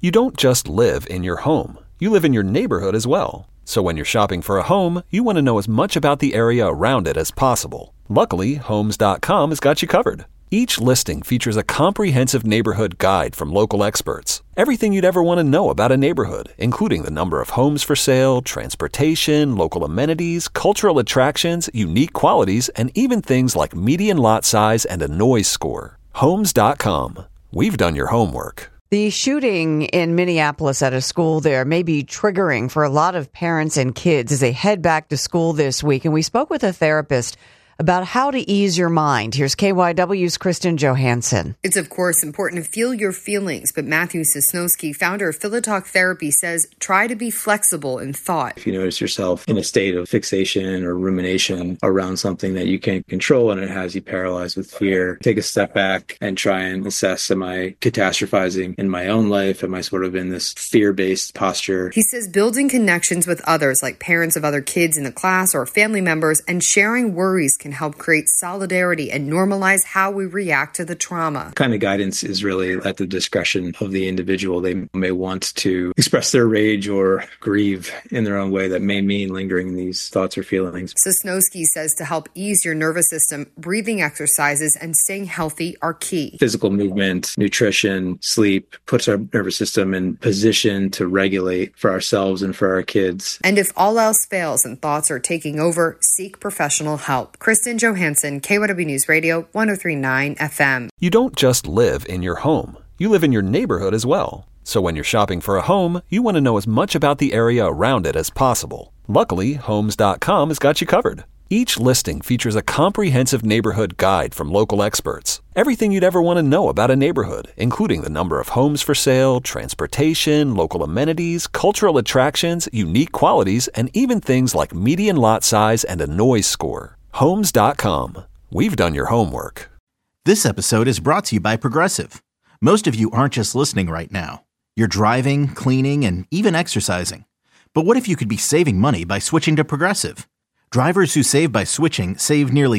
You don't just live in your home. You live in your neighborhood as well. So when you're shopping for a home, you want to know as much about the area around it as possible. Luckily, Homes.com has got you covered. Each listing features a comprehensive neighborhood guide from local experts. Everything you'd ever want to know about a neighborhood, including the number of homes for sale, transportation, local amenities, cultural attractions, unique qualities, and even things like median lot size and a noise score. Homes.com. We've done your homework. The shooting in Minneapolis at a school there may be triggering for a lot of parents and kids as they head back to school this week. And we spoke with a therapist about how to ease your mind. Here's KYW's Kristen Johansson. It's, of course, important to feel your feelings, but Matthew Sosnowski, founder of Philotalk Therapy, says try to be flexible in thought. If you notice yourself in a state of fixation or rumination around something that you can't control and it has you paralyzed with fear, take a step back and try and assess, am I catastrophizing in my own life? Am I sort of in this fear-based posture? He says building connections with others, like parents of other kids in the class or family members, and sharing worries can help create solidarity and normalize how we react to the trauma. Kind of guidance is really at the discretion of the individual. They may want to express their rage or grieve in their own way that may mean lingering these thoughts or feelings. Sosnowski says to help ease your nervous system, breathing exercises and staying healthy are key. Physical movement, nutrition, sleep puts our nervous system in position to regulate for ourselves and for our kids. And if all else fails and thoughts are taking over, seek professional help. Kristen Johansson, KYW News Radio, 103.9 FM. You don't just live in your home. You live in your neighborhood as well. So when you're shopping for a home, you want to know as much about the area around it as possible. Luckily, Homes.com has got you covered. Each listing features a comprehensive neighborhood guide from local experts. Everything you'd ever want to know about a neighborhood, including the number of homes for sale, transportation, local amenities, cultural attractions, unique qualities, and even things like median lot size and a noise score. Homes.com. We've done your homework. This episode is brought to you by Progressive. Most of you aren't just listening right now. You're driving, cleaning, and even exercising. But what if you could be saving money by switching to Progressive? Drivers who save by switching save nearly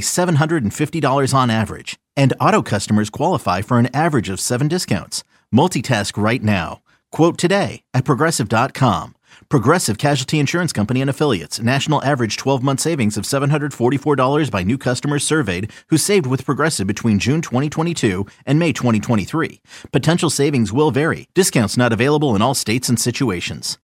$750 on average. And auto customers qualify for an average of 7 discounts. Multitask right now. Quote today at Progressive.com. Progressive Casualty Insurance Company and Affiliates. National average 12-month savings of $744 by new customers surveyed who saved with Progressive between June 2022 and May 2023. Potential savings will vary. Discounts not available in all states and situations.